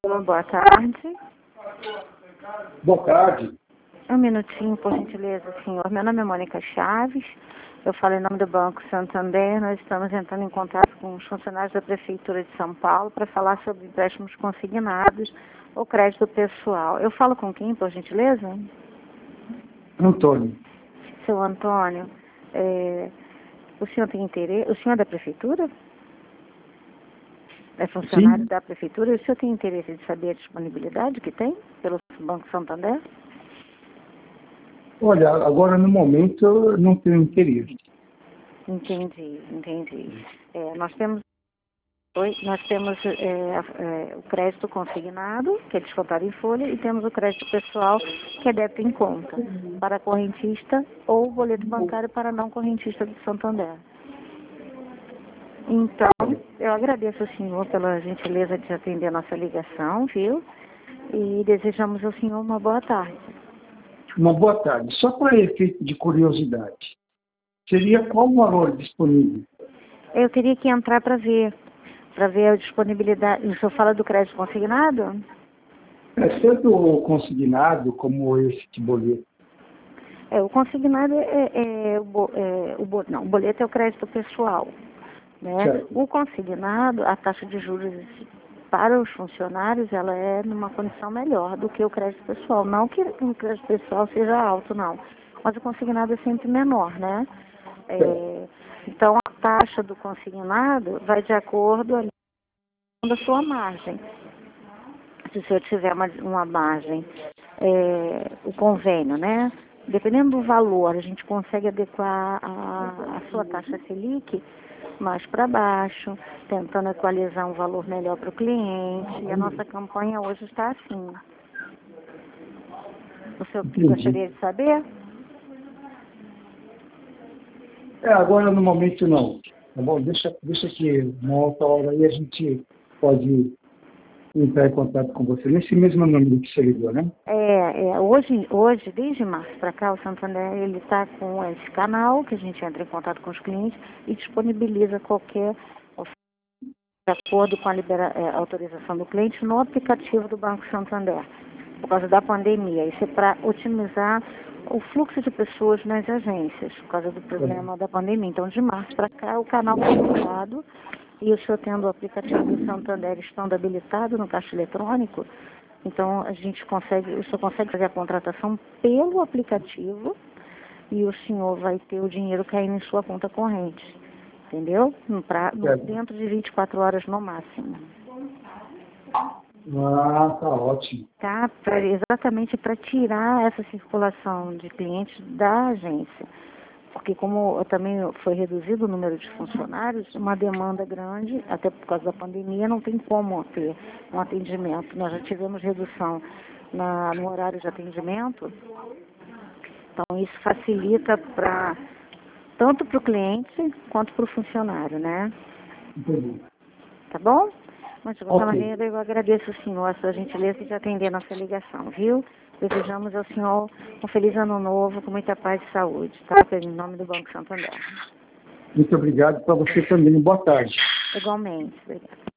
Boa tarde. Boa tarde. Um minutinho, por gentileza, senhor. Meu nome é Mônica Chaves. Eu falo em nome do Banco Santander. Nós estamos entrando em contato com os funcionários da Prefeitura de São Paulo para falar sobre empréstimos consignados ou crédito pessoal. Eu falo com quem, por gentileza? Antônio. Seu Antônio, o senhor tem interesse? O senhor é da Prefeitura? É funcionário Sim. da Prefeitura? E o senhor tem interesse de saber a disponibilidade que tem pelo Banco Santander? Olha, agora no momento eu não tenho interesse. Entendi. Nós temos o crédito consignado, que é descontado em folha, e temos o crédito pessoal, que é débito em conta, para correntista ou boleto bancário para não correntista do Santander. Então, eu agradeço ao senhor pela gentileza de atender a nossa ligação, viu? E desejamos ao senhor uma boa tarde. Uma boa tarde. Só para efeito de curiosidade, seria qual o valor disponível? Eu teria que entrar para ver a disponibilidade. O senhor fala do crédito consignado? É tanto o consignado como esse de boleto. O consignado o boleto é o crédito pessoal, né? Certo. O consignado, a taxa de juros para os funcionários, ela é numa condição melhor do que o crédito pessoal. Não que o crédito pessoal seja alto, não. Mas o consignado é sempre menor, né? Então, a taxa do consignado vai de acordo ali com a sua margem. Se o senhor tiver uma margem, o convênio, né? Dependendo do valor, a gente consegue adequar a sua taxa Selic mais para baixo, tentando equalizar um valor melhor para o cliente. E a nossa campanha hoje está assim. O senhor gostaria de saber? Agora no momento não. Tá bom? Deixa que uma outra hora aí a gente pode entrar em contato com você. Nesse mesmo número que você ligou, né? Hoje, desde março para cá, o Santander ele está com esse canal que a gente entra em contato com os clientes e disponibiliza qualquer oferta de acordo com a autorização do cliente no aplicativo do Banco Santander, por causa da pandemia. Isso é para otimizar o fluxo de pessoas nas agências, por causa do problema da pandemia. Então, de março para cá, o canal foi mudado e o senhor tendo o aplicativo do Santander estando habilitado no caixa eletrônico, então o senhor consegue fazer a contratação pelo aplicativo e o senhor vai ter o dinheiro caindo em sua conta corrente, entendeu? Dentro de 24 horas no máximo. Tá ótimo. Tá? Exatamente para tirar essa circulação de clientes da agência. Porque como também foi reduzido o número de funcionários, uma demanda grande, até por causa da pandemia, não tem como ter um atendimento. Nós já tivemos redução no horário de atendimento, então isso facilita tanto para o cliente quanto para o funcionário, né? Entendi. Tá bom? Mas de qualquer maneira, eu agradeço ao senhor a sua gentileza de atender a nossa ligação, viu? Desejamos ao senhor um feliz ano novo, com muita paz e saúde, tá? Em nome do Banco Santander. Muito obrigado para você também. Boa tarde. Igualmente. Obrigada.